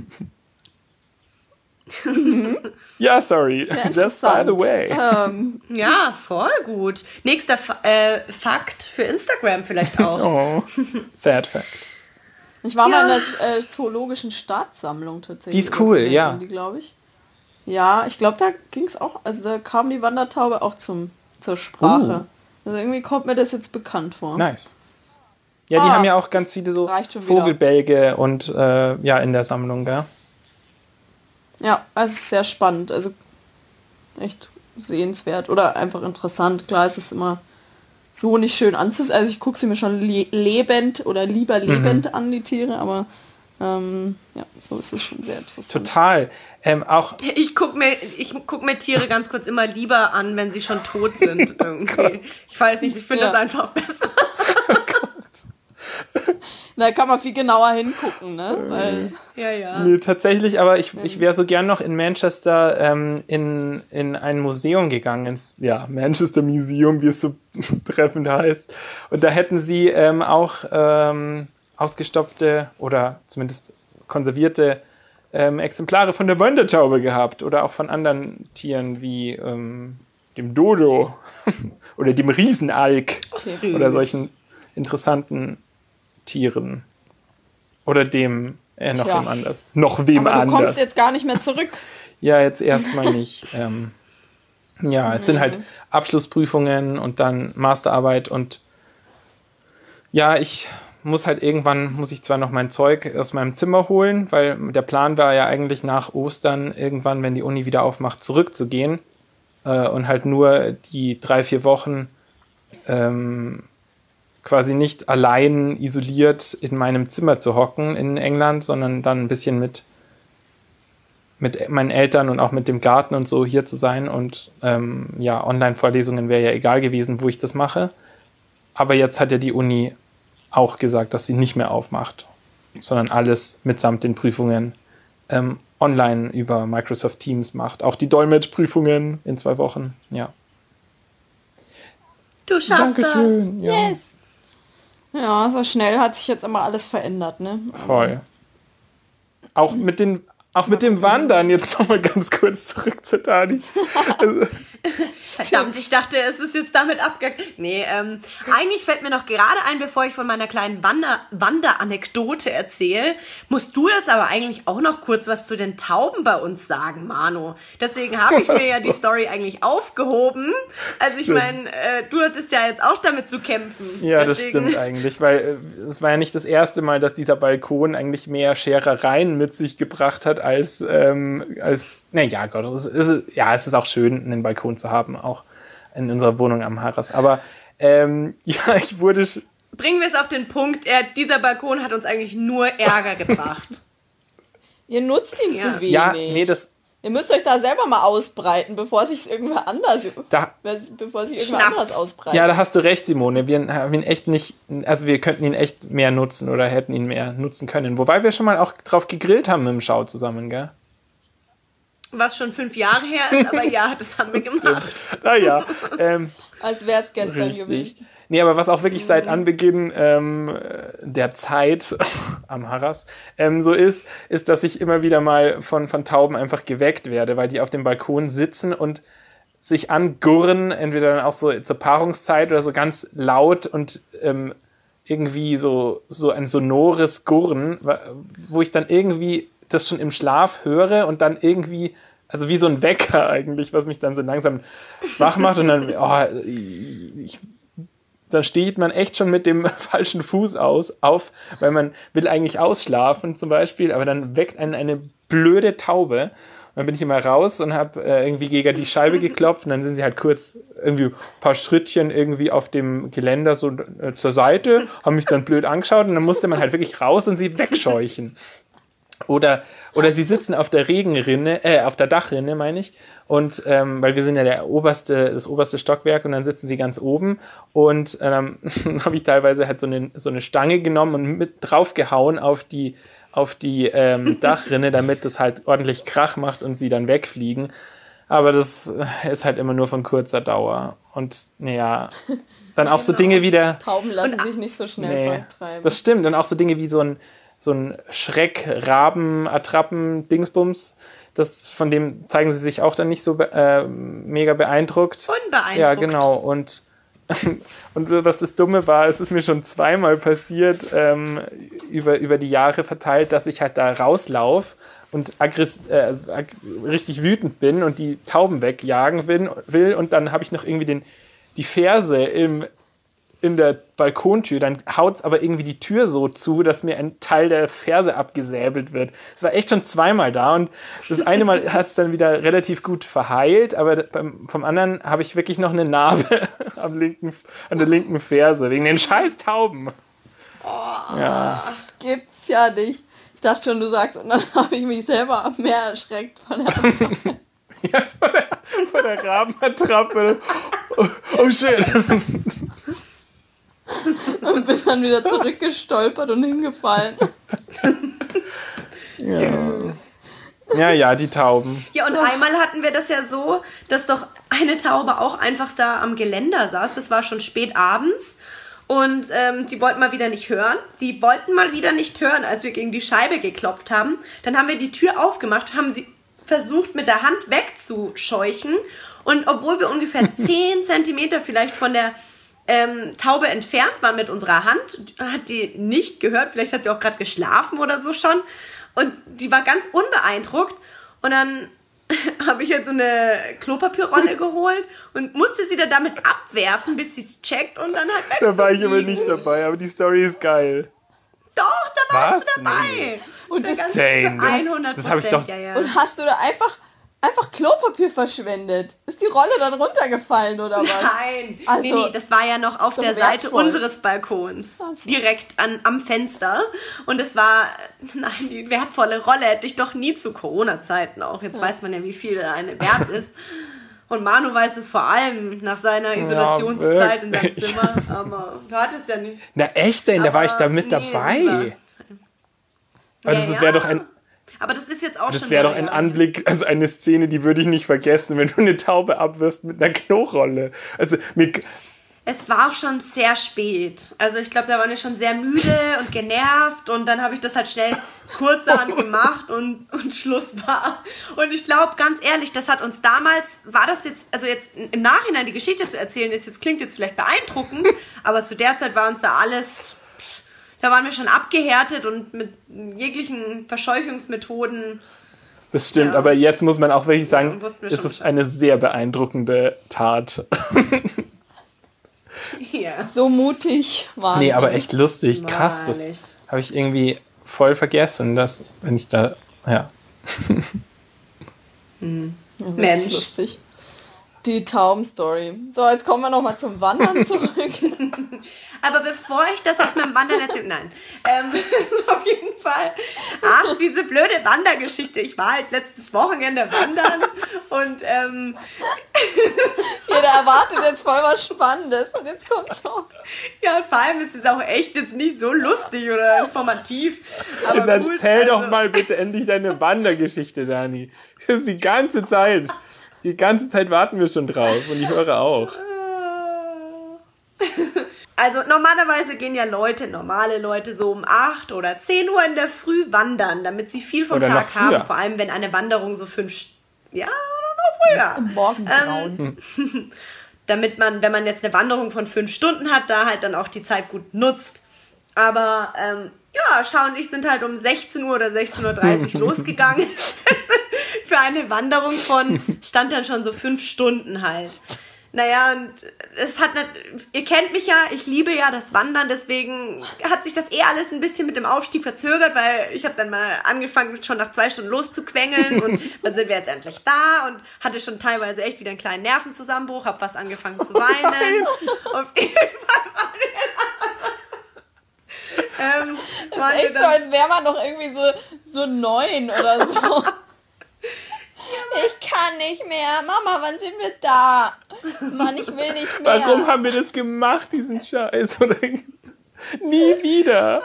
S2: Ja, sorry.
S3: Sehr
S2: Just by
S3: interessant.
S2: the way.
S3: Ähm,
S1: Ja, voll gut. Nächster Fa äh, Fakt für Instagram vielleicht auch.
S2: Oh, sad fact.
S3: ich war
S1: Ja.
S3: mal in der äh, zoologischen Staatssammlung tatsächlich.
S2: Die ist
S3: Oder so
S2: cool,
S3: nennt
S2: ja.
S3: man Die, glaube ich. Ja, ich glaube, da ging es auch, also da kam die Wandertaube auch zum, zur Sprache. Also irgendwie kommt mir das jetzt bekannt vor.
S2: Nice. Ja, die
S3: Ah,
S2: haben ja auch ganz viele so
S3: reicht schon wieder.
S2: Vogelbälge und äh, ja, in der Sammlung, gell?
S3: Ja, also es ist sehr spannend, also echt sehenswert oder einfach interessant. Klar, es ist immer so nicht schön anzusehen. Also ich gucke sie mir schon le lebend oder lieber lebend an, die Tiere, aber ähm, ja, so ist es schon sehr interessant.
S2: Total. Ähm, auch
S1: Ich gucke mir, ich guck mir Tiere ganz kurz immer lieber an, wenn sie schon tot sind irgendwie. Ich weiß nicht, ich finde
S3: Ja.
S1: das einfach besser.
S3: Da kann man viel genauer hingucken, ne? Weil,
S1: Ja, ja.
S2: nee, tatsächlich, aber ich, ich wäre so gern noch in Manchester ähm, in, in ein Museum gegangen, ins ja, Manchester Museum, wie es so treffend heißt. Und da hätten sie ähm, auch ähm, ausgestopfte oder zumindest konservierte ähm, Exemplare von der Wandertaube gehabt oder auch von anderen Tieren wie ähm, dem Dodo oder dem Riesenalk
S1: Süß.
S2: oder solchen interessanten Tieren. Oder dem, äh, noch
S3: Tja.
S2: wem anders. Noch wem
S3: aber du
S2: anders.
S3: kommst jetzt gar nicht mehr zurück.
S2: Ja, jetzt erstmal nicht. Ähm, ja, jetzt sind halt Abschlussprüfungen und dann Masterarbeit und ja, ich muss halt irgendwann, muss ich zwar noch mein Zeug aus meinem Zimmer holen, weil der Plan war ja eigentlich nach Ostern irgendwann, wenn die Uni wieder aufmacht, zurückzugehen äh, und halt nur die drei, vier Wochen ähm, quasi nicht allein isoliert in meinem Zimmer zu hocken in England, sondern dann ein bisschen mit mit meinen Eltern und auch mit dem Garten und so hier zu sein und ähm, ja, Online-Vorlesungen wäre ja egal gewesen, wo ich das mache. Aber jetzt hat ja die Uni auch gesagt, dass sie nicht mehr aufmacht, sondern alles mitsamt den Prüfungen ähm, online über Microsoft Teams macht. Auch die Dolmetschprüfungen in zwei Wochen, ja.
S1: Du schaffst
S2: Dankeschön, ja,
S3: Yes. Ja, so schnell hat sich jetzt immer alles verändert, ne?
S2: voll. Auch mit den Auch mit dem Wandern, jetzt nochmal ganz kurz zurück zu Dani. Also,
S1: das. Verdammt, ich dachte, es ist jetzt damit abgegangen. Nee, ähm, eigentlich fällt mir noch gerade ein, bevor ich von meiner kleinen Wander Wanderanekdote erzähle, musst du jetzt aber eigentlich auch noch kurz was zu den Tauben bei uns sagen, Manu. Deswegen habe ich mir ja die Story eigentlich aufgehoben. Also ich
S2: Stimmt.
S1: meine, äh, du hattest ja jetzt auch damit zu kämpfen.
S2: ja, das
S1: Deswegen-
S2: stimmt eigentlich, weil äh, es war ja nicht das erste Mal, dass dieser Balkon eigentlich mehr Scherereien mit sich gebracht hat, als, ähm, als naja, Gott, es ist, ja, es ist auch schön, einen Balkon zu haben, auch in unserer Wohnung am Harras. Aber ähm, ja, ich wurde sch-
S1: bringen wir es auf den Punkt, er, dieser Balkon hat uns eigentlich nur Ärger gebracht.
S3: Ihr nutzt ihn
S1: Ja.
S3: zu wenig.
S2: Ja, nee, das,
S3: Ihr müsst euch da selber mal ausbreiten, bevor sich irgendwer anders,
S2: da,
S3: bevor sich irgendwer
S1: Schnappt.
S3: anders ausbreitet.
S2: ja, da hast du recht, Simone. Wir haben ihn echt nicht, also wir könnten ihn echt mehr nutzen oder hätten ihn mehr nutzen können. Wobei wir schon mal auch drauf gegrillt haben mit dem Schau zusammen, gell?
S1: Was schon fünf Jahre her ist, aber ja, das haben wir gemacht.
S2: Naja, ähm,
S3: Als wäre es gestern gewesen.
S2: richtig. Nee, aber was auch wirklich seit Anbeginn ähm, der Zeit am Harras ähm, so ist, ist, dass ich immer wieder mal von, von Tauben einfach geweckt werde, weil die auf dem Balkon sitzen und sich angurren, entweder dann auch so zur Paarungszeit oder so ganz laut und ähm, irgendwie so, so ein sonores Gurren, wo ich dann irgendwie das schon im Schlaf höre und dann irgendwie, also wie so ein Wecker eigentlich, was mich dann so langsam wach macht und dann, oh, ich, dann steht man echt schon mit dem falschen Fuß aus, auf, weil man will eigentlich ausschlafen zum Beispiel, aber dann weckt einen eine blöde Taube. Und dann bin ich immer raus und habe äh, irgendwie gegen die Scheibe geklopft und dann sind sie halt kurz irgendwie ein paar Schrittchen irgendwie auf dem Geländer so äh, zur Seite, haben mich dann blöd angeschaut und dann musste man halt wirklich raus und sie wegscheuchen. Oder, oder sie sitzen auf der Regenrinne, äh, auf der Dachrinne, meine ich. Und ähm, weil wir sind ja der oberste, das oberste Stockwerk und dann sitzen sie ganz oben. Und ähm, habe ich teilweise halt so eine, so eine Stange genommen und mit draufgehauen auf die, auf die ähm, Dachrinne, damit das halt ordentlich Krach macht und sie dann wegfliegen. Aber das ist halt immer nur von kurzer Dauer. Und naja, dann auch so Dinge wie der.
S3: Tauben lassen sich nicht so schnell
S2: Nee,
S3: vertreiben.
S2: das stimmt. Und auch so Dinge wie so ein so ein Schreck-Raben-Attrappen-Dingsbums. Das, von dem zeigen sie sich auch dann nicht so be- äh, mega beeindruckt.
S1: Unbeeindruckt.
S2: Ja, genau. Und, und was das Dumme war, es ist mir schon zweimal passiert, ähm, über, über die Jahre verteilt, dass ich halt da rauslaufe und aggress- äh, ag- richtig wütend bin und die Tauben wegjagen will, will und dann habe ich noch irgendwie den, die Ferse im in der Balkontür, dann haut es aber irgendwie die Tür so zu, dass mir ein Teil der Ferse abgesäbelt wird. Es war echt schon zweimal da und das eine Mal hat es dann wieder relativ gut verheilt, aber beim, vom anderen habe ich wirklich noch eine Narbe am linken, an der linken Ferse, wegen den scheiß Tauben.
S1: Oh.
S2: Ja.
S3: Gibt's ja nicht. Ich dachte schon, du sagst, und dann habe ich mich selber mehr erschreckt von der Attrappe.
S2: Ja, von der, von der Rabenattrappe. Oh, oh shit.
S3: Und bin dann wieder zurückgestolpert und hingefallen.
S1: Süß.
S2: Ja, ja, die Tauben.
S1: Ja, und einmal hatten wir das ja so, dass doch eine Taube auch einfach da am Geländer saß. Das war schon spät abends. Und ähm, die wollten mal wieder nicht hören. Die wollten mal wieder nicht hören, als wir gegen die Scheibe geklopft haben. Dann haben wir die Tür aufgemacht, haben sie versucht, mit der Hand wegzuscheuchen. Und obwohl wir ungefähr zehn Zentimeter vielleicht von der ähm, Taube entfernt waren mit unserer Hand, hat die nicht gehört. Vielleicht hat sie auch gerade geschlafen oder so schon. Und die war ganz unbeeindruckt. Und dann habe ich jetzt so eine Klopapierrolle geholt und musste sie dann damit abwerfen, bis sie es checkt und dann halt
S2: Da war ich aber
S1: wegzufliegen.
S2: nicht dabei, aber die Story ist geil.
S1: Doch, da warst
S2: Was?
S1: du dabei.
S2: Nee.
S3: Und das,
S1: Ganz
S2: Dang, das-
S1: hundert
S2: das hab ich doch-
S1: ja, ja.
S3: und hast du da einfach, einfach Klopapier verschwendet? Ist die Rolle dann runtergefallen oder was?
S1: Nein,
S3: Also,
S1: nee, nee, das war ja noch auf
S3: doch
S1: der Seite
S3: wertvoll.
S1: unseres Balkons.
S3: Ach so.
S1: Direkt an, am Fenster. Und es war, nein, die wertvolle Rolle hätte ich doch nie zu Corona-Zeiten auch. Jetzt weiß man ja, wie viel eine wert ist. Und Manu weiß es vor allem nach seiner Isolationszeit in seinem
S2: wirklich.
S1: Zimmer. Aber du hattest ja nicht.
S2: Na echt denn, da war ich da
S1: Aber
S2: mit
S1: nee,
S2: dabei.
S1: lieber.
S2: Aber
S1: Ja,
S2: das
S1: ja.
S2: wäre doch ein,
S1: Aber das ist jetzt auch
S2: das
S1: schon
S2: wäre doch
S1: wieder
S2: ein
S1: Jahre.
S2: Anblick, also eine Szene, die würde ich nicht vergessen, wenn du eine Taube abwirfst mit einer Klorolle. Also mir,
S1: Es war auch schon sehr spät. Also ich glaube, da waren wir schon sehr müde und genervt und dann habe ich das halt schnell kurzerhand gemacht und, und Schluss war. Und ich glaube, ganz ehrlich, das hat uns damals, war das jetzt, also jetzt im Nachhinein die Geschichte zu erzählen, ist jetzt, klingt jetzt vielleicht beeindruckend, aber zu der Zeit war uns da alles, da waren wir schon abgehärtet und mit jeglichen Verscheuchungsmethoden.
S2: das stimmt,
S1: Ja.
S2: aber jetzt muss man auch wirklich sagen,
S1: Ja, wussten wir
S2: es
S1: schon
S2: ist
S1: Bescheid.
S2: eine sehr beeindruckende Tat.
S1: Ja.
S3: So mutig war
S2: Nee, aber echt lustig, krass, das
S1: Wahrlich.
S2: habe ich irgendwie voll vergessen, dass, wenn ich da, ja.
S3: ja,
S1: Mensch.
S3: wirklich lustig. Die Taubenstory. So, jetzt kommen wir nochmal zum Wandern zurück.
S1: Aber bevor ich das jetzt mit dem Wandern erzähle, nein, ähm, auf jeden Fall, ach, diese blöde Wandergeschichte. Ich war halt letztes Wochenende wandern und ähm,
S3: jeder erwartet jetzt voll was Spannendes und jetzt kommt's auch.
S1: Ja, und vor allem ist es auch echt jetzt nicht so lustig oder informativ. Aber
S2: Dann
S1: gut,
S2: erzähl
S1: also,
S2: doch mal bitte endlich deine Wandergeschichte, Dani. Das ist die ganze Zeit. Die ganze Zeit warten wir schon drauf und ich höre auch.
S1: Also normalerweise gehen ja Leute, normale Leute so um acht oder zehn Uhr in der Früh wandern, damit sie viel vom
S2: Oder noch
S1: Tag haben.
S2: früher.
S1: Vor allem, wenn eine Wanderung so fünf... Ja, oder noch früher.
S3: Im Morgengrauen.
S1: Ähm, damit man, wenn man jetzt eine Wanderung von fünf Stunden hat, da halt dann auch die Zeit gut nutzt. Aber ähm, ja, Schau und ich sind halt um sechzehn Uhr oder sechzehn Uhr dreißig losgegangen. Für eine Wanderung von, stand dann schon so fünf Stunden halt. Naja, und es hat, nicht, ihr kennt mich ja, ich liebe ja das Wandern, deswegen hat sich das eh alles ein bisschen mit dem Aufstieg verzögert, weil ich habe dann mal angefangen, schon nach zwei Stunden loszuquengeln und dann sind wir jetzt endlich da und hatte schon teilweise echt wieder einen kleinen Nervenzusammenbruch, habe fast angefangen zu weinen. Auf jeden Fall waren wir dann, ähm,
S3: Das ist echt so, als wäre man doch irgendwie so, so neun oder so. Ich kann nicht mehr. Mama, wann sind wir da? Mann, ich will nicht mehr.
S2: Warum haben wir das gemacht, diesen Scheiß? Oder nie wieder.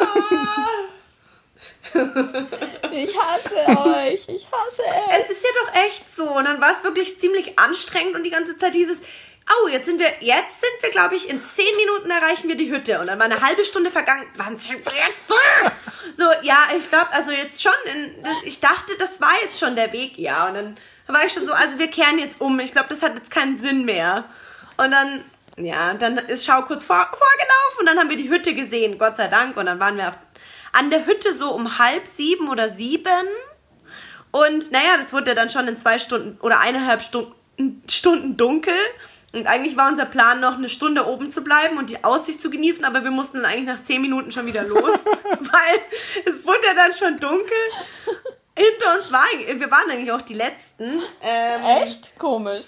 S3: Ich hasse euch. Ich hasse es.
S1: Es ist ja doch echt so. Und dann war es wirklich ziemlich anstrengend und die ganze Zeit dieses, oh, jetzt sind wir, jetzt sind wir, glaube ich, in zehn Minuten erreichen wir die Hütte. Und dann war eine halbe Stunde vergangen. Wann sind wir jetzt da? So, ja, ich glaube, also jetzt schon, in, das, ich dachte, das war jetzt schon der Weg, ja. Und dann war ich schon so, also wir kehren jetzt um. Ich glaube, das hat jetzt keinen Sinn mehr. Und dann, ja, dann ist Schau kurz vor, vorgelaufen und dann haben wir die Hütte gesehen, Gott sei Dank. Und dann waren wir auf, an der Hütte so um halb sieben oder sieben. Und naja, das wurde dann schon in zwei Stunden oder eineinhalb Stunden, Stunden dunkel. Und eigentlich war unser Plan, noch eine Stunde oben zu bleiben und die Aussicht zu genießen, aber wir mussten dann eigentlich nach zehn Minuten schon wieder los, weil es wurde ja dann schon dunkel. Hinter uns war, wir waren eigentlich auch die Letzten. Ähm,
S3: Echt? Komisch.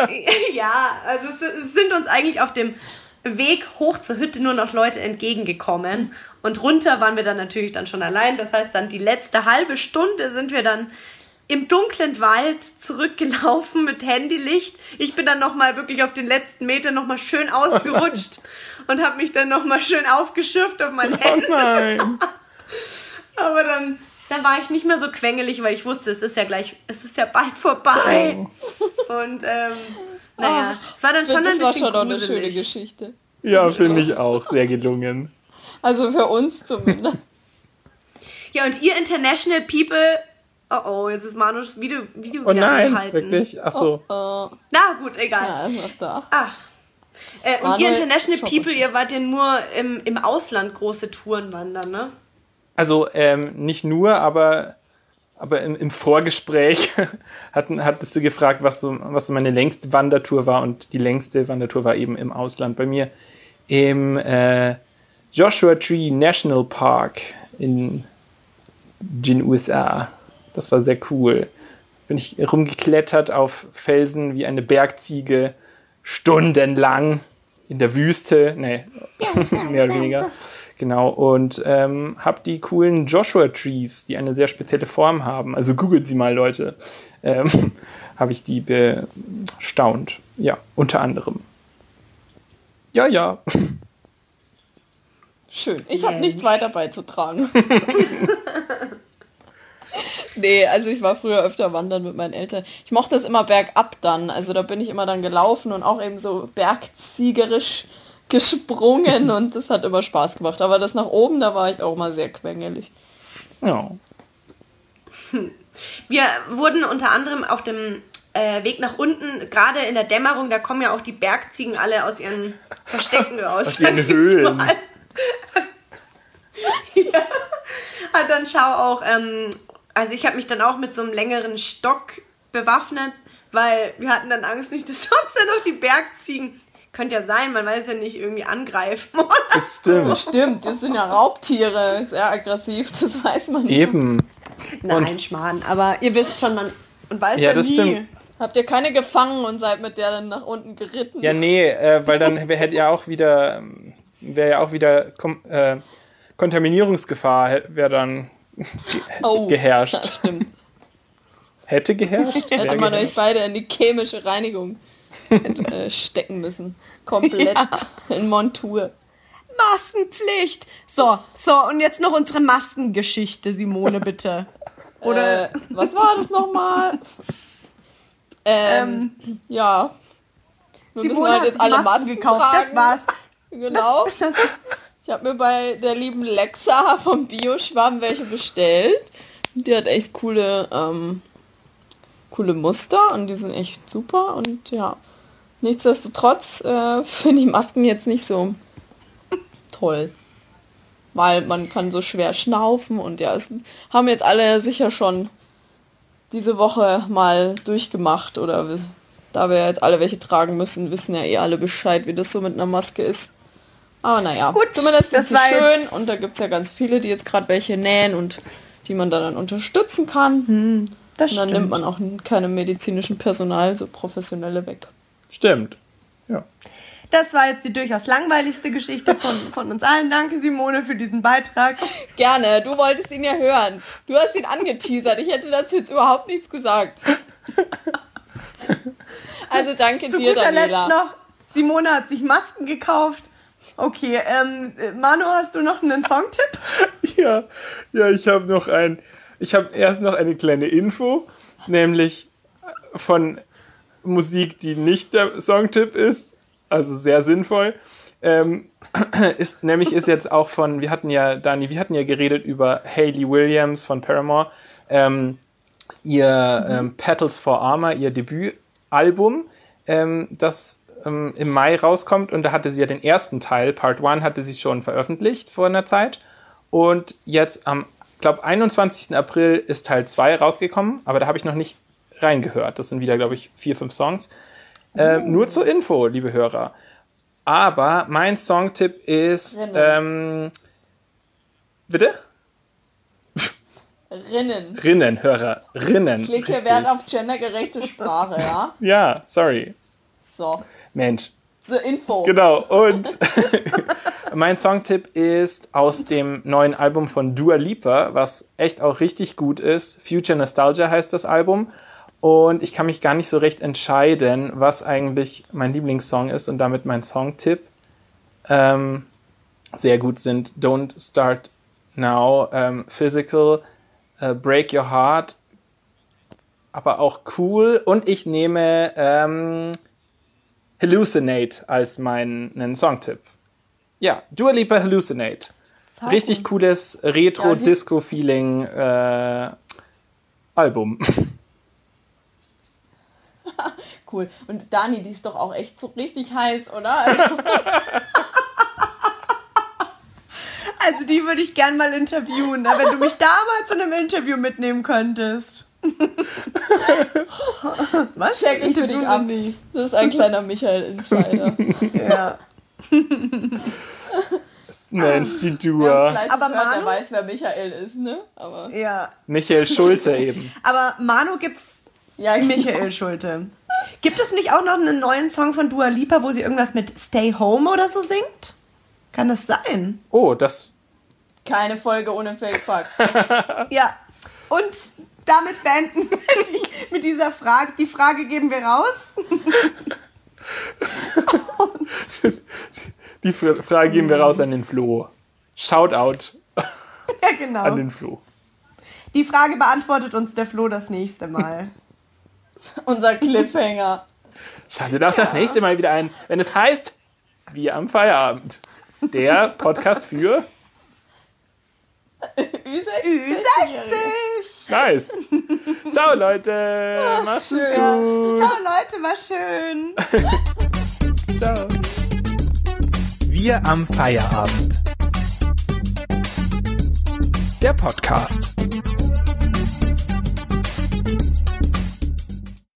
S1: Ja, also es, es sind uns eigentlich auf dem Weg hoch zur Hütte nur noch Leute entgegengekommen. Und runter waren wir dann natürlich dann schon allein. Das heißt, dann die letzte halbe Stunde sind wir dann im dunklen Wald zurückgelaufen mit Handylicht. Ich bin dann nochmal wirklich auf den letzten Meter nochmal schön ausgerutscht und habe mich dann nochmal schön aufgeschürft auf mein Handy.
S2: Oh nein.
S1: Aber dann, dann war ich nicht mehr so quengelig, weil ich wusste, es ist ja gleich, es ist ja bald vorbei. Und ähm, naja,
S3: Ach,
S1: es war dann schon ein
S3: das
S1: bisschen
S3: war schon noch eine
S1: gruselig.
S3: schöne Geschichte.
S2: Ja, finde ich auch. Sehr gelungen.
S3: Also für uns zumindest.
S1: Ja, und ihr International People... Oh oh, jetzt ist Manus Video, Video
S2: Oh
S1: wieder
S2: nein,
S1: angehalten.
S2: wirklich? Ach so.
S3: Oh, oh.
S1: Na gut, egal.
S3: Ja, ist noch da.
S1: Ach. Äh, und
S3: Manuel,
S1: ihr International
S3: Schock
S1: People,
S3: uns.
S1: ihr wart ja nur im, im Ausland große Touren wandern, ne?
S2: Also ähm, nicht nur, aber, aber im, im Vorgespräch hatten, hattest du gefragt, was so, was so meine längste Wandertour war. Und die längste Wandertour war eben im Ausland. Bei mir im äh, Joshua Tree National Park in den U S A. Das war sehr cool. Bin ich rumgeklettert auf Felsen wie eine Bergziege, stundenlang in der Wüste, nee, mehr oder weniger, genau, und ähm, habe die coolen Joshua Trees, die eine sehr spezielle Form haben, also googelt sie mal, Leute, ähm, habe ich die bestaunt, ja, unter anderem. Ja, ja.
S3: Schön. Ich habe nichts weiter beizutragen. Nee, also ich war früher öfter wandern mit meinen Eltern. Ich mochte es immer bergab dann. Also da bin ich immer dann gelaufen und auch eben so bergziegerisch gesprungen und das hat immer Spaß gemacht. Aber das nach oben, da war ich auch mal sehr quengelig.
S2: Ja.
S1: Wir wurden unter anderem auf dem äh, Weg nach unten, gerade in der Dämmerung, da kommen ja auch die Bergziegen alle aus ihren Verstecken raus.
S2: Aus ihren Höhlen.
S1: Ja. Und dann schau auch, ähm, also ich habe mich dann auch mit so einem längeren Stock bewaffnet, weil wir hatten dann Angst nicht, dass sonst dann noch die Bergziegen, könnte ja sein, man weiß ja nicht, irgendwie angreifen.
S2: Das stimmt.
S3: Stimmt, das sind ja Raubtiere, sehr aggressiv, das weiß man nicht.
S2: Eben.
S1: Nein, Schmarrn, aber ihr wisst schon, man, man weiß
S2: Ja,
S1: ja
S2: das
S1: nie.
S2: stimmt.
S3: Habt ihr keine gefangen und seid mit der dann nach unten geritten?
S2: Ja, nee, äh, weil dann hätte ja auch wieder, wäre ja auch wieder Kom- äh, Kontaminierungsgefahr wäre dann ge-
S3: oh,
S2: geherrscht.
S3: Das stimmt.
S2: Hätte geherrscht?
S3: Hätte
S2: Wäre
S3: man
S2: geherrscht.
S3: euch beide in die chemische Reinigung äh, stecken müssen. Komplett
S1: Ja.
S3: in Montur.
S1: Maskenpflicht. So, so, und jetzt noch unsere Maskengeschichte, Simone, bitte. Oder,
S3: Äh, was war das nochmal? Ähm, ja. Wir müssen
S1: Simone
S3: halt
S1: hat
S3: jetzt
S1: sich
S3: alle
S1: Masken,
S3: Masken
S1: gekauft,
S3: tragen.
S1: das war's.
S3: Genau.
S1: Das,
S3: Ich habe mir bei der lieben Lexa vom Bioschwamm welche bestellt. Die hat echt coole, ähm, coole Muster und die sind echt super. Und ja, nichtsdestotrotz äh, finde ich Masken jetzt nicht so toll. Weil man kann so schwer schnaufen und ja, es haben jetzt alle sicher schon diese Woche mal durchgemacht oder wir, da wir jetzt alle welche tragen müssen, wissen ja eh alle Bescheid, wie das so mit einer Maske ist. Aber naja,
S1: Gut,
S3: zumindest sind
S1: das
S3: sie
S1: war
S3: schön
S1: jetzt-
S3: und da gibt es ja ganz viele, die jetzt gerade welche nähen und die man dann unterstützen kann.
S1: hm, das
S3: Und dann
S1: stimmt.
S3: nimmt man auch keine medizinischen Personal, so professionelle weg.
S2: Stimmt. Ja.
S1: Das war jetzt die durchaus langweiligste Geschichte von, von uns allen. Danke, Simone, für diesen Beitrag.
S3: Gerne, du wolltest ihn ja hören. Du hast ihn angeteasert. Ich hätte dazu jetzt überhaupt nichts gesagt. Also danke
S1: Zu
S3: dir,
S1: guter Letzt
S3: Daniela.
S1: noch, Simone hat sich Masken gekauft. Okay, ähm, Manu, hast du noch einen Songtipp?
S2: Ja, ja, ich habe noch ein, ich habe erst noch eine kleine Info, nämlich von Musik, die nicht der Songtipp ist, also sehr sinnvoll. Ähm, ist nämlich ist jetzt auch von, wir hatten ja, Dani, wir hatten ja geredet über Hayley Williams von Paramore, ähm, ihr ähm, Petals for Armor, ihr Debütalbum, ähm, das ähm, im Mai rauskommt, und da hatte sie ja den ersten Teil, Part eins, hatte sie schon veröffentlicht vor einer Zeit, und jetzt am, glaube einundzwanzigsten April ist Teil zwei rausgekommen, aber da habe ich noch nicht reingehört, das sind wieder, glaube ich, vier, fünf Songs. Ähm, nur zur Info, liebe Hörer. Aber mein Songtipp ist,
S3: Rinnen.
S2: ähm, bitte?
S3: Rinnen.
S2: Rinnen, Hörer, Rinnen.
S3: Ich lege hier
S2: richtig.
S3: Wert auf gendergerechte Sprache, ja?
S2: Ja, sorry.
S3: So,
S2: Mensch.
S3: zur Info.
S2: Genau, und mein Songtipp ist aus dem neuen Album von Dua Lipa, was echt auch richtig gut ist. Future Nostalgia heißt das Album. Und ich kann mich gar nicht so recht entscheiden, was eigentlich mein Lieblingssong ist und damit mein Songtipp. Ähm, sehr gut sind Don't Start Now, ähm, Physical, äh, Break Your Heart, aber auch Cool. Und ich nehme ähm, Hallucinate als meinen Songtipp. Ja, Dua Lipa Hallucinate. Richtig cooles Retro-Disco-Feeling äh, Album.
S3: Cool. Und Dani, die ist doch auch echt so richtig heiß, oder? Also,
S1: Also die würde ich gern mal interviewen, ne? Wenn du mich da mal zu einem Interview mitnehmen könntest. Was?
S3: check ich für dich
S1: Interviewen
S3: ab.
S1: wir nie.
S3: Das ist ein kleiner Michael-Insider.
S1: Ja.
S2: Mensch, die
S3: Wer uns
S2: Dua.
S3: gleich
S1: Aber
S3: hört, der
S1: Manu?
S3: weiß, wer Michael ist, ne? Aber
S1: Ja.
S2: Michael Schulte eben.
S1: Aber Manu gibt's
S3: ja, ich
S1: Michael Schulte. Gibt es nicht auch noch einen neuen Song von Dua Lipa, wo sie irgendwas mit Stay Home oder so singt? Kann das sein?
S2: Oh, das.
S3: keine Folge ohne Fake Fuck.
S1: Ja. Und damit beenden wir die, mit dieser Frage. Die Frage geben wir raus.
S2: Die Fra- Frage geben wir raus an den Flo. Shoutout
S1: Ja, genau.
S2: an den Flo.
S1: Die Frage beantwortet uns der Flo das nächste Mal.
S3: Unser Cliffhanger.
S2: Schaltet auch das nächste Mal wieder ein, wenn es heißt, wir am Feierabend. Der Podcast für
S3: Ü
S1: Ü sechzig.
S2: Nice. Ciao, Leute. Macht's
S3: schön.
S2: gut.
S1: Ciao Leute, war schön.
S2: Ciao.
S4: Wir am Feierabend. Der Podcast.